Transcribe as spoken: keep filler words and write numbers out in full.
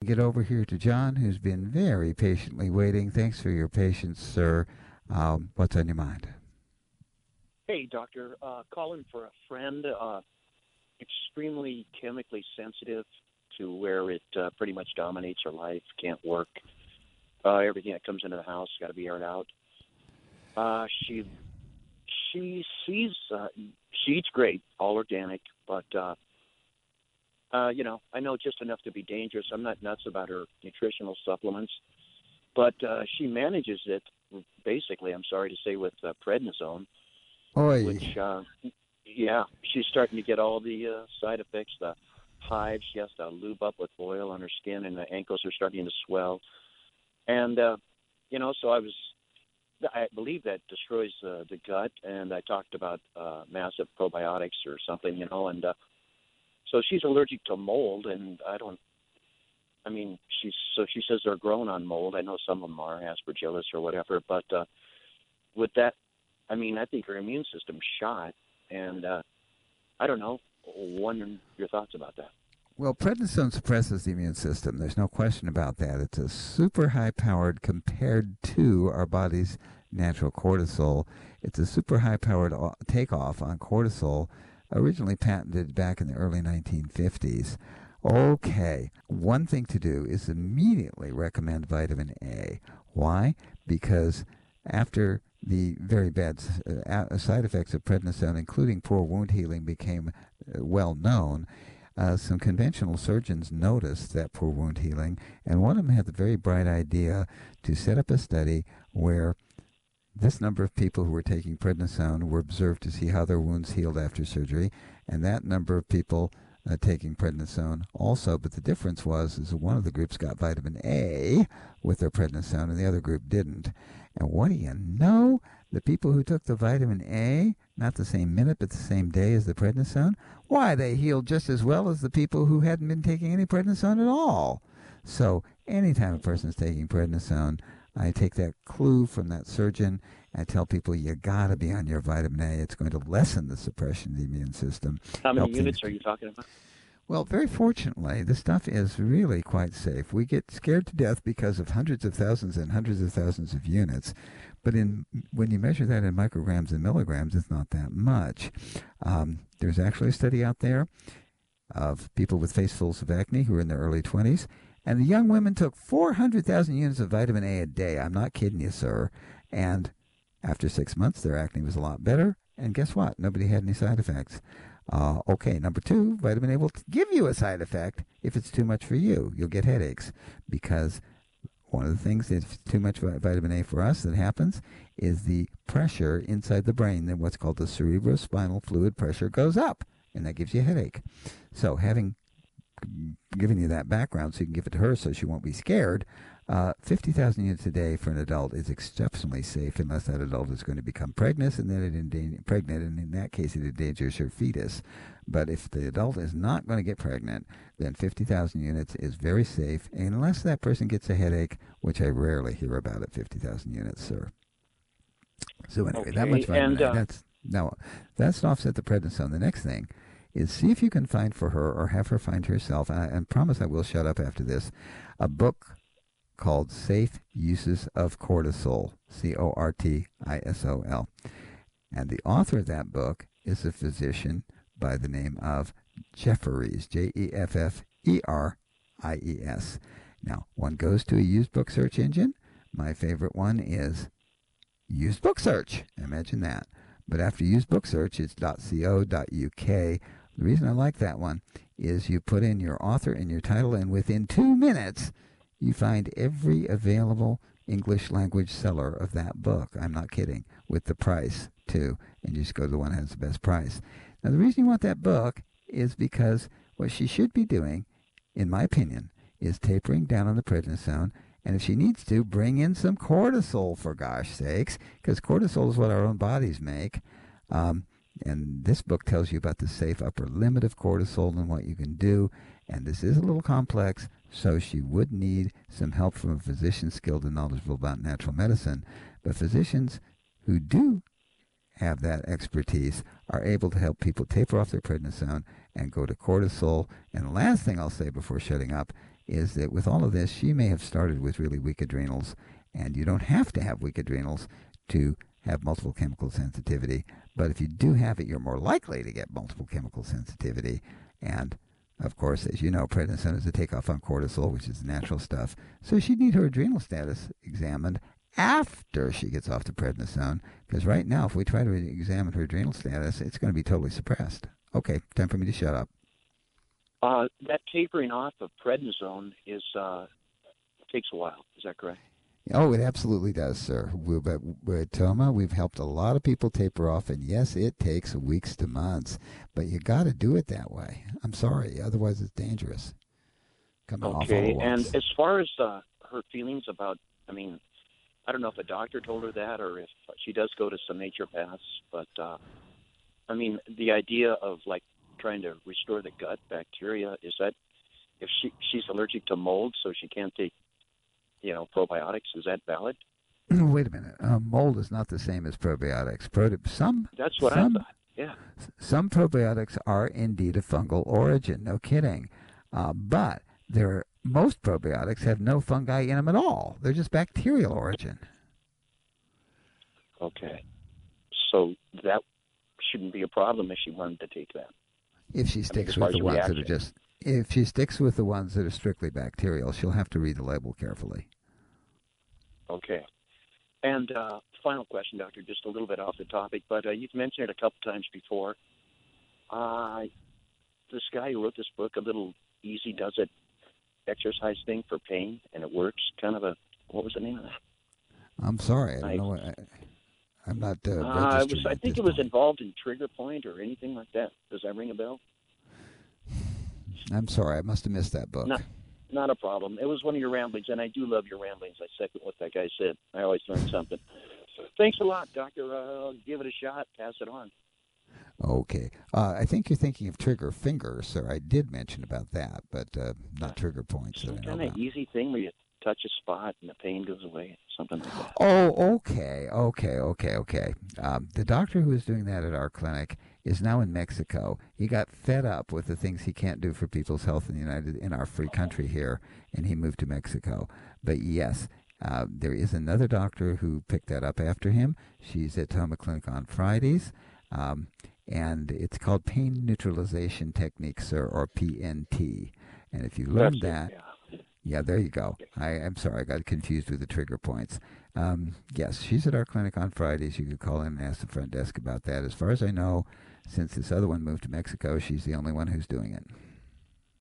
get over here to John, who's been very patiently waiting. Thanks for your patience, sir. Um, what's on your mind? Hey, doctor. Uh, calling for a friend. Uh, extremely chemically sensitive to where it uh, pretty much dominates her life. Can't work. Uh, everything that comes into the house got to be aired out. Uh, she she sees uh, she eats great, all organic, but uh, uh, you know, I know just enough to be dangerous. I'm not nuts about her nutritional supplements, but uh, she manages it basically. I'm sorry to say, with uh, prednisone, Oi. which uh, yeah, she's starting to get all the uh, side effects. The hives. She has to lube up with oil on her skin, and the ankles are starting to swell. And uh, you know, so I was. I believe that destroys uh, the gut, and I talked about uh, massive probiotics or something, you know, and uh, so she's allergic to mold, and I don't, I mean, she's, so she says they're grown on mold. I know some of them are, aspergillus or whatever, but uh, with that, I mean, I think her immune system's shot, and uh, I don't know, wondering your thoughts about that. Well, prednisone suppresses the immune system. There's no question about that. It's a super high-powered compared to our body's natural cortisol. It's a super high-powered takeoff on cortisol, originally patented back in the early nineteen fifties. Okay, one thing to do is immediately recommend vitamin A. Why? Because after the very bad uh, side effects of prednisone, including poor wound healing, became uh, well known, Uh, some conventional surgeons noticed that poor wound healing, and one of them had the very bright idea to set up a study where this number of people who were taking prednisone were observed to see how their wounds healed after surgery, and that number of people uh, taking prednisone also. But the difference was is that one of the groups got vitamin A with their prednisone, and the other group didn't. And what do you know? The people who took the vitamin A, not the same minute but the same day as the prednisone, why, they healed just as well as the people who hadn't been taking any prednisone at all. So anytime a person is taking prednisone, I take that clue from that surgeon and tell people you got to be on your vitamin A. It's going to lessen the suppression of the immune system. How many units are you talking about? Well, very fortunately, the stuff is really quite safe. We get scared to death because of hundreds of thousands and hundreds of thousands of units. But in when you measure that in micrograms and milligrams, it's not that much. Um, there's actually a study out there of people with facefuls of acne who are in their early twenties, and the young women took four hundred thousand units of vitamin A a day. I'm not kidding you, sir. And after six months, their acne was a lot better. And guess what? Nobody had any side effects. Uh, okay, number two, vitamin A will give you a side effect if it's too much for you. You'll get headaches because one of the things that's too much vitamin A for us that happens is the pressure inside the brain, then what's called the cerebrospinal fluid pressure, goes up, and that gives you a headache. So having given you that background so you can give it to her so she won't be scared, uh, fifty thousand units a day for an adult is exceptionally safe unless that adult is going to become pregnant, and then it endanger, pregnant, and in that case it endangers her fetus. But if the adult is not going to get pregnant, then fifty thousand units is very safe, unless that person gets a headache, which I rarely hear about at fifty thousand units, sir. So anyway, okay. that much vitamin and, uh, A. That's, now, that's to offset the prednisone. The next thing is see if you can find for her or have her find herself, and I and promise I will shut up after this, a book called Safe Uses of Cortisol, C O R T I S O L. And the author of that book is a physician by the name of Jefferies, J E F F E R I E S. Now, one goes to a used book search engine. My favorite one is used book search. Imagine that. But after used book search, it's .co.uk. The reason I like that one is you put in your author and your title, and within two minutes, you find every available English language seller of that book. I'm not kidding. With the price, too. And you just go to the one that has the best price. Now, the reason you want that book is because what she should be doing, in my opinion, is tapering down on the prednisone. And if she needs to, bring in some cortisol, for gosh sakes, because cortisol is what our own bodies make. Um, and this book tells you about the safe upper limit of cortisol and what you can do. And this is a little complex, so she would need some help from a physician skilled and knowledgeable about natural medicine. But physicians who do have that expertise are able to help people taper off their prednisone and go to cortisol. And the last thing I'll say before shutting up is that with all of this, she may have started with really weak adrenals, and you don't have to have weak adrenals to have multiple chemical sensitivity. But if you do have it, you're more likely to get multiple chemical sensitivity. And of course, as you know, prednisone is a takeoff on cortisol, which is natural stuff. So she'd need her adrenal status examined after she gets off the prednisone, because right now, if we try to examine her adrenal status, it's going to be totally suppressed. Okay, time for me to shut up. Uh, that tapering off of prednisone is uh, takes a while. Is that correct? Oh, it absolutely does, sir. We're, but with Toma, we've helped a lot of people taper off, and yes, it takes weeks to months, but you got to do it that way. I'm sorry, otherwise it's dangerous. Coming off all Okay, at once. and as far as uh, her feelings about, I mean, I don't know if a doctor told her that or if she does go to some naturopaths, but uh, I mean, the idea of like trying to restore the gut bacteria, is that if she she's allergic to mold, so she can't take, you know, probiotics, is that valid? Wait a minute. Uh, mold is not the same as probiotics. Pro- some That's what some I thought. Yeah. some probiotics are indeed of fungal origin. No kidding. Uh, but there most probiotics have no fungi in them at all. They're just bacterial origin. Okay. So that shouldn't be a problem if she wanted to take that. If she sticks I mean, with the ones reaction. that are just, if she sticks with the ones that are strictly bacterial, she'll have to read the label carefully. Okay. And uh, final question, Doctor, just a little bit off the topic, but uh, you've mentioned it a couple times before. Uh, this guy who wrote this book, a little easy does it exercise thing for pain, and it works. Kind of a, what was the name of that? I'm sorry, I don't I, know. What, I, I'm not uh, uh, it registering. was, I at think this it was point. involved in Trigger Point or anything like that. Does that ring a bell? I'm sorry, I must have missed that book. Not, not a problem. It was one of your ramblings, and I do love your ramblings. I second what that guy said. I always learn something. So thanks a lot, Doctor. Uh, I'll give it a shot. Pass it on. Okay. Uh, I think you're thinking of trigger finger, sir. I did mention about that, but uh, not trigger points that Some I know kind of about. easy thing where you touch a spot and the pain goes away, something like that. Oh, okay, okay, okay, okay. Um, the doctor who is doing that at our clinic is now in Mexico. He got fed up with the things he can't do for people's health in the United in our free country here, and he moved to Mexico. But yes, uh, there is another doctor who picked that up after him. She's at Toma Clinic on Fridays, um, and it's called Pain Neutralization Technique, sir, or P N T. And if you learn That's that. it, yeah. Yeah, there you go. I, I'm sorry, I got confused with the trigger points. Um, yes, she's at our clinic on Fridays. You could call in and ask the front desk about that. As far as I know, since this other one moved to Mexico, she's the only one who's doing it.